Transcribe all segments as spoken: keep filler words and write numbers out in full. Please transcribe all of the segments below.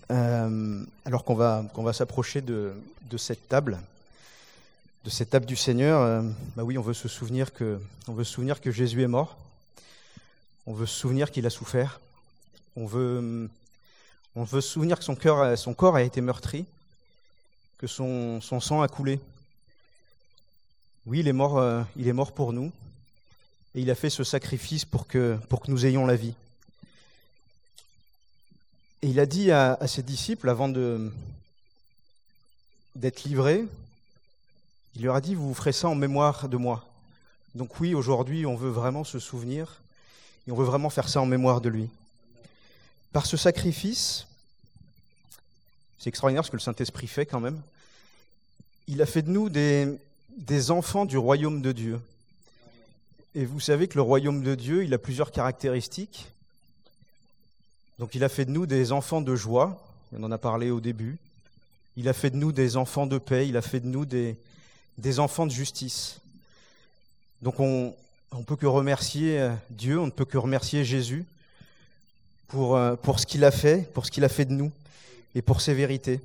Euh, alors qu'on va, qu'on va s'approcher de, de cette table, de cette table du Seigneur, euh, bah oui, on veut se souvenir que, on veut se souvenir que Jésus est mort, on veut se souvenir qu'il a souffert, on veut, on veut se souvenir que son, cœur, son corps a été meurtri, que son, son sang a coulé. Oui, il est mort, euh, il est mort pour nous, et il a fait ce sacrifice pour que, pour que nous ayons la vie. Et il a dit à, à ses disciples, avant de, d'être livrés, il leur a dit, vous ferez ça en mémoire de moi. Donc oui, aujourd'hui, on veut vraiment se souvenir, et on veut vraiment faire ça en mémoire de lui. Par ce sacrifice, c'est extraordinaire ce que le Saint-Esprit fait quand même, il a fait de nous des, des enfants du royaume de Dieu. Et vous savez que le royaume de Dieu, il a plusieurs caractéristiques. Donc il a fait de nous des enfants de joie, on en a parlé au début. Il a fait de nous des enfants de paix, il a fait de nous des, des enfants de justice. Donc on ne peut que remercier Dieu, on ne peut que remercier Jésus pour, pour ce qu'il a fait, pour ce qu'il a fait de nous et pour ses vérités.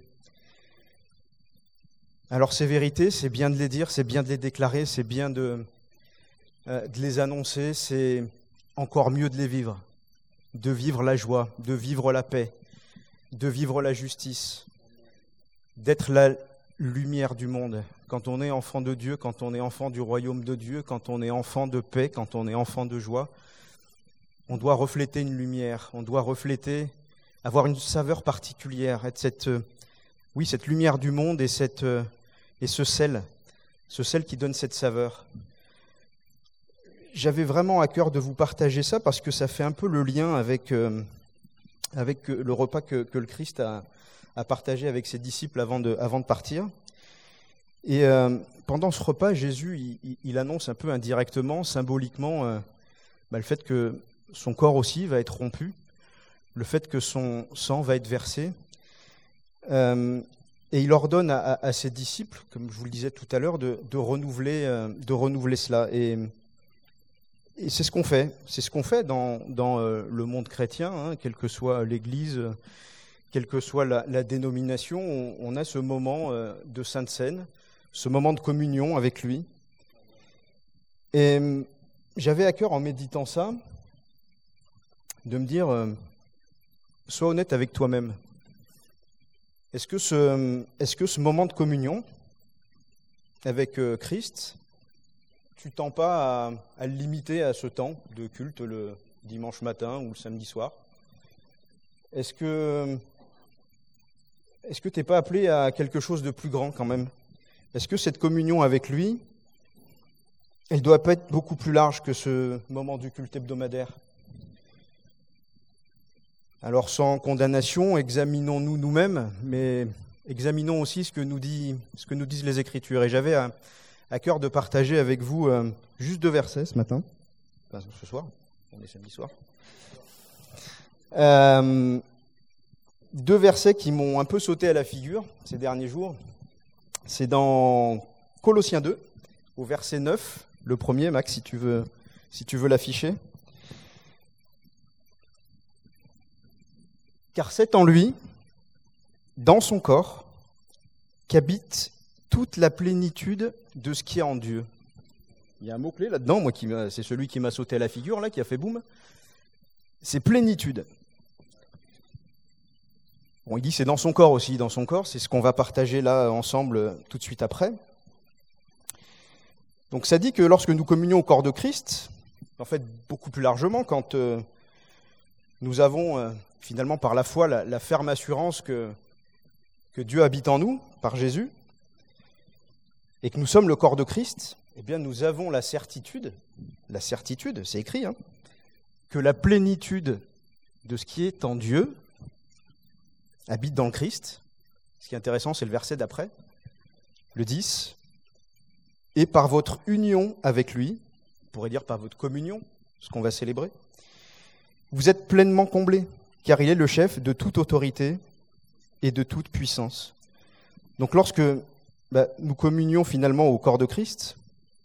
Alors ces vérités, c'est bien de les dire, c'est bien de les déclarer, c'est bien de, euh, de les annoncer, c'est encore mieux de les vivre. De vivre la joie, de vivre la paix, de vivre la justice, d'être la lumière du monde. Quand on est enfant de Dieu, quand on est enfant du royaume de Dieu, quand on est enfant de paix, quand on est enfant de joie, on doit refléter une lumière, on doit refléter, avoir une saveur particulière, être cette, oui, cette lumière du monde et, cette, et ce sel, ce sel qui donne cette saveur. J'avais vraiment à cœur de vous partager ça parce que ça fait un peu le lien avec, euh, avec le repas que, que le Christ a, a partagé avec ses disciples avant de, avant de partir. Et euh, pendant ce repas, Jésus, il, il annonce un peu indirectement, symboliquement, euh, bah, le fait que son corps aussi va être rompu, le fait que son sang va être versé. Euh, et il ordonne à, à, à ses disciples, comme je vous le disais tout à l'heure, de, de, renouveler, euh, de renouveler cela. Et Et c'est ce qu'on fait, c'est ce qu'on fait dans, dans euh, le monde chrétien, hein, quelle que soit l'Église, euh, quelle que soit la, la dénomination, on, on a ce moment euh, de Sainte Seine, ce moment de communion avec lui. Et euh, j'avais à cœur, en méditant ça, de me dire, euh, sois honnête avec toi-même. Est-ce que ce, est-ce que ce moment de communion avec euh, Christ, tu tends pas à, à le limiter à ce temps de culte le dimanche matin ou le samedi soir? Est-ce que est-ce que tu n'es pas appelé à quelque chose de plus grand quand même? Est-ce que cette communion avec lui, elle doit pas être beaucoup plus large que ce moment du culte hebdomadaire? Alors sans condamnation, examinons-nous nous-mêmes, mais examinons aussi ce que nous dit, ce que nous disent les Écritures. Et j'avais à à cœur de partager avec vous euh, juste deux versets ce matin, enfin ce soir, on est samedi soir. Euh, deux versets qui m'ont un peu sauté à la figure ces derniers jours. C'est dans Colossiens deux, au verset neuf, le premier, Max, si tu veux, si tu veux l'afficher. Car c'est en lui, dans son corps, qu'habite toute la plénitude de ce qui est en Dieu. Il y a un mot-clé là-dedans, moi, qui c'est celui qui m'a sauté à la figure, là, qui a fait boum. C'est plénitude. Bon, il dit c'est dans son corps aussi, dans son corps, c'est ce qu'on va partager là ensemble tout de suite après. Donc ça dit que lorsque nous communions au corps de Christ, en fait beaucoup plus largement, quand euh, nous avons euh, finalement par la foi la, la ferme assurance que, que Dieu habite en nous, par Jésus, et que nous sommes le corps de Christ, eh bien nous avons la certitude, la certitude, c'est écrit, hein, que la plénitude de ce qui est en Dieu habite dans le Christ. Ce qui est intéressant, c'est le verset d'après, le dix. Et par votre union avec lui, on pourrait dire par votre communion, ce qu'on va célébrer, vous êtes pleinement comblés, car il est le chef de toute autorité et de toute puissance. Donc lorsque bah, nous communions finalement au corps de Christ,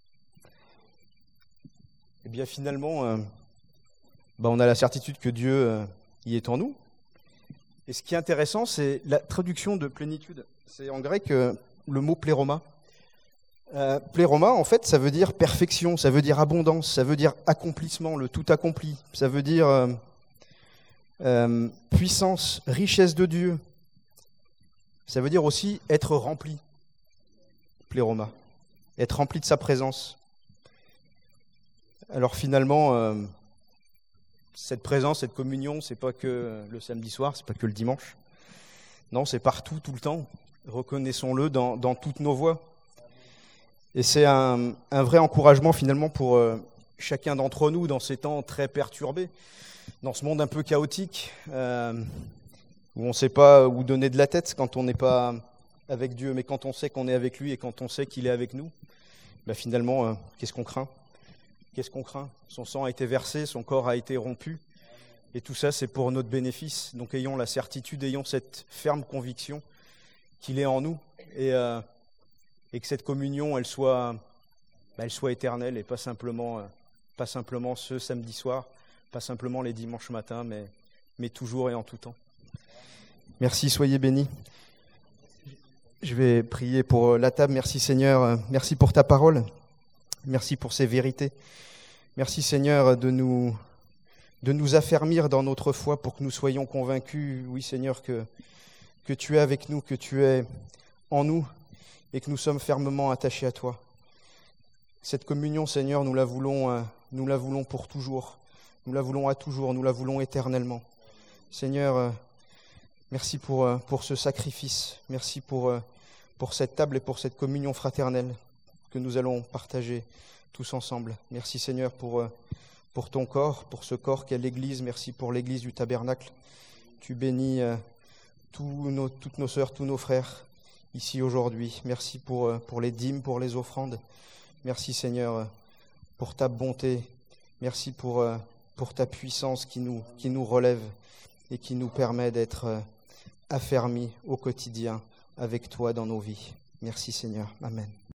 eh bien finalement, euh, bah, on a la certitude que Dieu euh, y est en nous, Et ce qui est intéressant, c'est la traduction de plénitude. C'est en grec euh, le mot pléroma. Euh, pléroma, en fait, ça veut dire perfection, ça veut dire abondance, ça veut dire accomplissement, le tout accompli. Ça veut dire euh, euh, puissance, richesse de Dieu. Ça veut dire aussi être rempli. Pléroma, être rempli de sa présence. Alors finalement, euh, cette présence, cette communion, c'est pas que le samedi soir, c'est pas que le dimanche. Non, c'est partout, tout le temps. Reconnaissons-le dans, dans toutes nos voies. Et c'est un, un vrai encouragement finalement pour euh, chacun d'entre nous dans ces temps très perturbés, dans ce monde un peu chaotique, euh, où on ne sait pas où donner de la tête quand on n'est pas avec Dieu, mais quand on sait qu'on est avec lui et quand on sait qu'il est avec nous, ben finalement, euh, qu'est-ce qu'on craint ? Qu'est-ce qu'on craint ? Son sang a été versé, son corps a été rompu, et tout ça c'est pour notre bénéfice. Donc ayons la certitude, ayons cette ferme conviction qu'il est en nous, et euh, et que cette communion, elle soit, bah, elle soit éternelle et pas simplement, euh, pas simplement ce samedi soir, pas simplement les dimanches matins, mais, mais toujours et en tout temps. Merci, soyez bénis. Je vais prier pour la table. Merci Seigneur, merci pour ta parole, merci pour ces vérités. Merci Seigneur de nous, de nous affermir dans notre foi pour que nous soyons convaincus, oui Seigneur, que, que tu es avec nous, que tu es en nous, et que nous sommes fermement attachés à toi. Cette communion, Seigneur, nous la voulons, nous la voulons pour toujours. Nous la voulons à toujours, nous la voulons éternellement. Seigneur, merci pour, pour ce sacrifice. Merci pour, pour cette table et pour cette communion fraternelle que nous allons partager tous ensemble. Merci, Seigneur, pour, pour ton corps, pour ce corps qu'est l'Église. Merci pour l'Église du Tabernacle. Tu bénis tous nos, toutes nos sœurs, tous nos frères ici aujourd'hui. Merci pour, pour les dîmes, pour les offrandes. Merci Seigneur pour ta bonté. Merci pour, pour ta puissance qui nous, qui nous relève et qui nous permet d'être affermis au quotidien avec toi dans nos vies. Merci Seigneur. Amen.